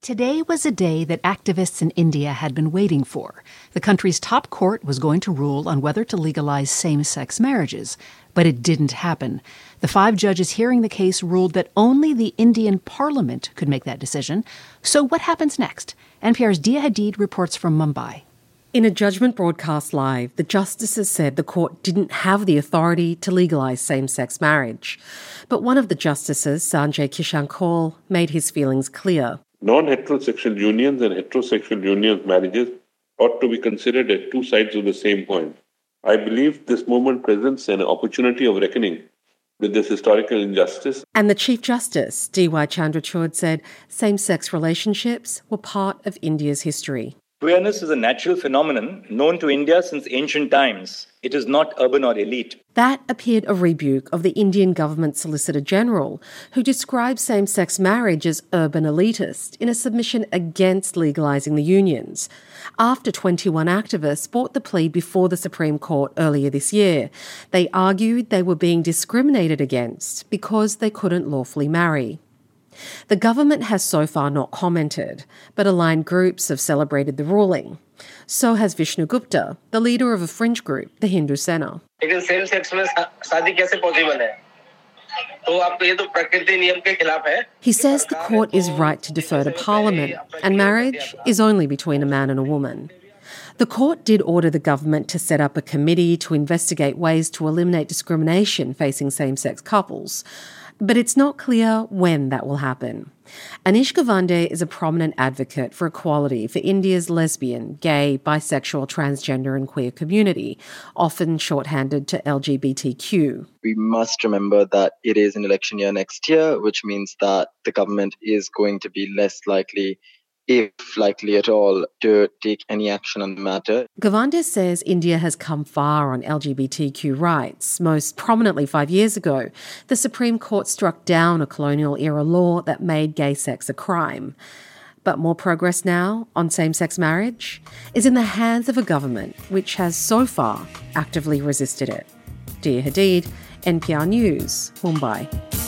Today was a day that activists in India had been waiting for. The country's top court was going to rule on whether to legalize same-sex marriages, but it didn't happen. The 5 judges hearing the case ruled that only the Indian parliament could make that decision. So what happens next? NPR's Dia Hadid reports from Mumbai. In a judgment broadcast live, the justices said the court didn't have the authority to legalise same-sex marriage. But one of the justices, Sanjay Kishan Kaul, made his feelings clear. Non-heterosexual unions and heterosexual unions marriages ought to be considered as two sides of the same coin. I believe this movement presents an opportunity of reckoning with this historical injustice. And the Chief Justice, D.Y. Chandrachud, said same-sex relationships were part of India's history. Queerness is a natural phenomenon known to India since ancient times. It is not urban or elite. That appeared a rebuke of the Indian government Solicitor General, who described same-sex marriage as urban elitist in a submission against legalising the unions. After 21 activists brought the plea before the Supreme Court earlier this year, they argued they were being discriminated against because they couldn't lawfully marry. The government has so far not commented, but aligned groups have celebrated the ruling. So has Vishnu Gupta, the leader of a fringe group, the Hindu Sena. He says the court is right to defer to Parliament, and marriage is only between a man and a woman. The court did order the government to set up a committee to investigate ways to eliminate discrimination facing same-sex couples. But it's not clear when that will happen. Anish Gawande is a prominent advocate for equality for India's lesbian, gay, bisexual, transgender and queer community, often shorthanded to LGBTQ. We must remember that it is an election year next year, which means that the government is going to be less likely, if likely at all, to take any action on the matter. Gawande says India has come far on LGBTQ rights. Most prominently 5 years ago, the Supreme Court struck down a colonial-era law that made gay sex a crime. But more progress now on same-sex marriage is in the hands of a government which has so far actively resisted it. Dia Hadid, NPR News, Mumbai.